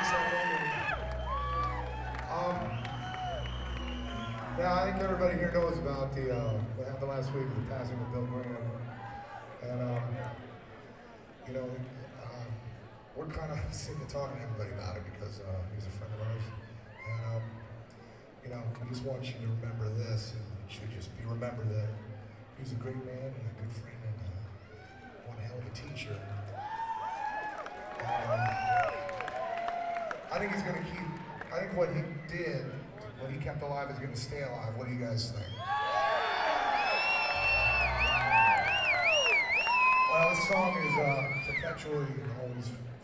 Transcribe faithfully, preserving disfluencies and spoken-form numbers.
Um, yeah, I think everybody here knows about the uh, what happened last week, the passing of Bill Graham, and um, you know, uh, we're kind of sick of talking to everybody about it because uh, he's a friend of ours, and um, you know, we just want you to remember this, and it should just be remembered that he was a great man and a good friend and uh, one hell of a teacher. Um, I think he's going to keep. I think what he did, what he kept alive, is going to stay alive. What do you guys think? Well, this song is uh, perpetually and always